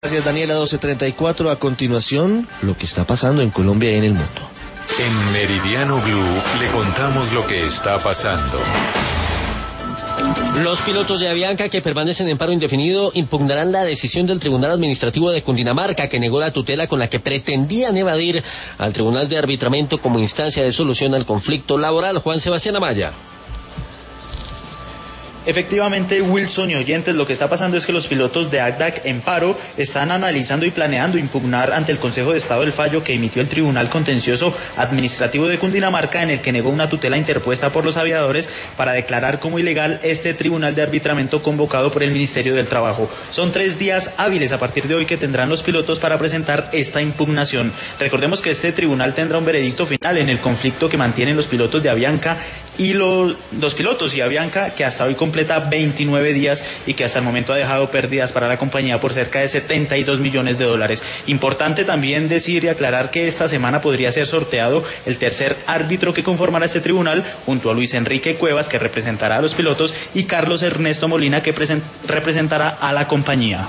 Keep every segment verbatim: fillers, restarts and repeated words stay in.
Gracias, Daniela. doce treinta y cuatro. A continuación, lo que está pasando en Colombia y en el mundo. En Meridiano Blue le contamos lo que está pasando. Los pilotos de Avianca que permanecen en paro indefinido impugnarán la decisión del Tribunal Administrativo de Cundinamarca, que negó la tutela con la que pretendían evadir al Tribunal de Arbitramiento como instancia de solución al conflicto laboral. Juan Sebastián Amaya. Efectivamente, Wilson y oyentes, lo que está pasando es que los pilotos de A C D A C en paro están analizando y planeando impugnar ante el Consejo de Estado el fallo que emitió el Tribunal Contencioso Administrativo de Cundinamarca, en el que negó una tutela interpuesta por los aviadores para declarar como ilegal este tribunal de arbitramiento convocado por el Ministerio del Trabajo. Son tres días hábiles a partir de hoy que tendrán los pilotos para presentar esta impugnación. Recordemos que este tribunal tendrá un veredicto final en el conflicto que mantienen los pilotos de Avianca y los, los pilotos y Avianca, que hasta hoy completa veintinueve días y que hasta el momento ha dejado pérdidas para la compañía por cerca de setenta y dos millones de dólares. Importante también decir y aclarar que esta semana podría ser sorteado el tercer árbitro que conformará este tribunal, junto a Luis Enrique Cuevas, que representará a los pilotos, y Carlos Ernesto Molina, que present- representará a la compañía.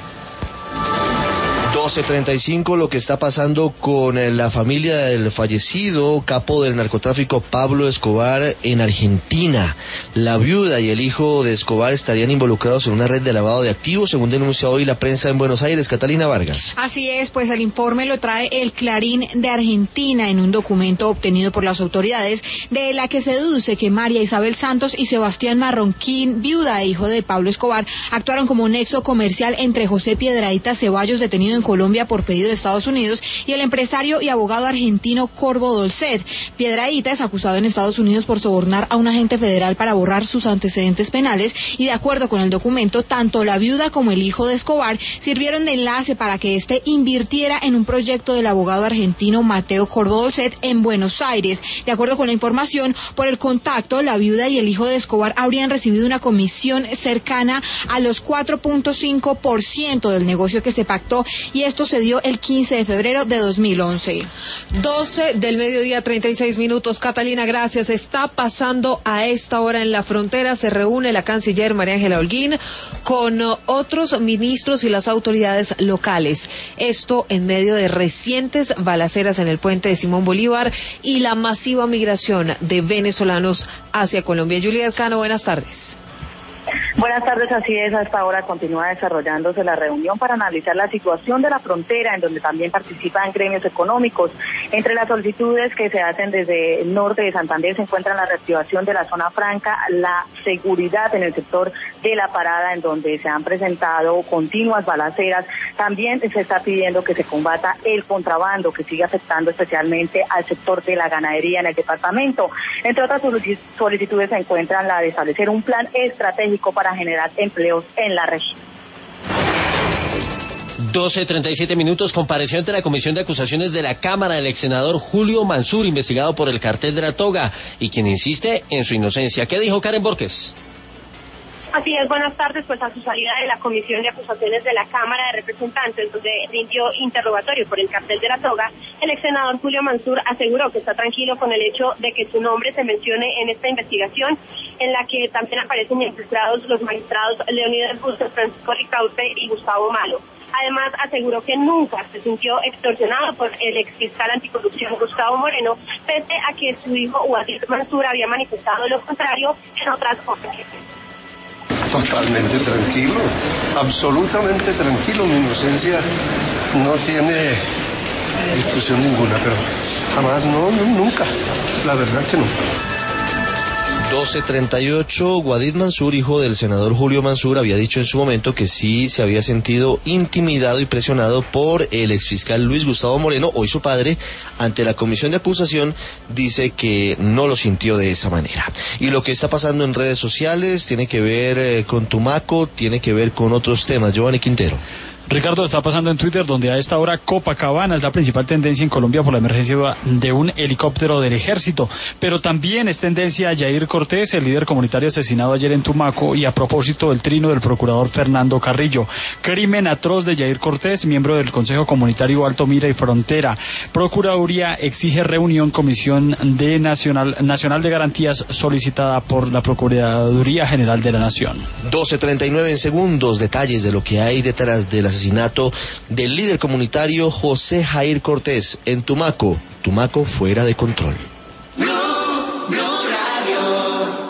doce treinta y cinco, lo que está pasando con la familia del fallecido capo del narcotráfico Pablo Escobar en Argentina. La viuda y el hijo de Escobar estarían involucrados en una red de lavado de activos, según denuncia hoy la prensa en Buenos Aires. Catalina Vargas. Así es, pues el informe lo trae el Clarín de Argentina en un documento obtenido por las autoridades, de la que se deduce que María Isabel Santos y Sebastián Marroquín, viuda e hijo de Pablo Escobar, actuaron como nexo comercial entre José Piedradita Ceballos, detenido en Colombia por pedido de Estados Unidos, y el empresario y abogado argentino Corvo Dolcet. Piedradita es acusado en Estados Unidos por sobornar a un agente federal para borrar sus antecedentes penales, y de acuerdo con el documento, tanto la viuda como el hijo de Escobar sirvieron de enlace para que éste invirtiera en un proyecto del abogado argentino Mateo Corvo Dolcet en Buenos Aires. De acuerdo con la información, por el contacto, la viuda y el hijo de Escobar habrían recibido una comisión cercana a los cuatro punto cinco por ciento del negocio que se pactó, y esto se dio el quince de febrero de dos mil once. doce del mediodía, treinta y seis minutos. Catalina, gracias. Está pasando a esta hora en la frontera. Se reúne la canciller María Ángela Holguín con otros ministros y las autoridades locales. Esto en medio de recientes balaceras en el puente de Simón Bolívar y la masiva migración de venezolanos hacia Colombia. Juliet Cano, buenas tardes. Buenas tardes, así es, hasta ahora continúa desarrollándose la reunión para analizar la situación de la frontera, en donde también participan gremios económicos. Entre las solicitudes que se hacen desde el norte de Santander se encuentran la reactivación de la zona franca, la seguridad en el sector de la parada, en donde se han presentado continuas balaceras. También se está pidiendo que se combata el contrabando, que sigue afectando especialmente al sector de la ganadería en el departamento. Entre otras solicitudes se encuentran la de establecer un plan estratégico para generar empleos en la región. doce treinta y siete minutos. Compareció ante la Comisión de Acusaciones de la Cámara el ex senador Julio Mansur, investigado por el cartel de la Toga, y quien insiste en su inocencia. ¿Qué dijo Karen Borges? Así es, buenas tardes. Pues a su salida de la Comisión de Acusaciones de la Cámara de Representantes, donde rindió interrogatorio por el cartel de la Toga, el ex senador Julio Mansur aseguró que está tranquilo con el hecho de que su nombre se mencione en esta investigación, en la que también aparecen involucrados los magistrados Leonidas Bustos, Francisco Ricaurte y Gustavo Malo. Además, aseguró que nunca se sintió extorsionado por el exfiscal anticorrupción Gustavo Moreno, pese a que su hijo Guadir Mansur había manifestado lo contrario en otras ocasiones. Totalmente tranquilo, absolutamente tranquilo. Mi inocencia no tiene discusión ninguna, pero jamás, no, no, nunca, la verdad que no. doce treinta y ocho, Guadir Mansur, hijo del senador Julio Mansur, había dicho en su momento que sí se había sentido intimidado y presionado por el exfiscal Luis Gustavo Moreno. Hoy su padre, ante la comisión de acusación, dice que no lo sintió de esa manera. Y lo que está pasando en redes sociales tiene que ver eh, con Tumaco, tiene que ver con otros temas. Giovanni Quintero. Ricardo, está pasando en Twitter, donde a esta hora Copacabana es la principal tendencia en Colombia por la emergencia de un helicóptero del ejército, pero también es tendencia Yair Cortés, el líder comunitario asesinado ayer en Tumaco, y a propósito del trino del procurador Fernando Carrillo. Crimen atroz de Yair Cortés, miembro del Consejo Comunitario Alto Mira y Frontera. Procuraduría exige reunión Comisión de Nacional, Nacional de Garantías solicitada por la Procuraduría General de la Nación. doce treinta y nueve en segundos, detalles de lo que hay detrás de las asesinato del líder comunitario José Jair Cortés en Tumaco. Tumaco fuera de control.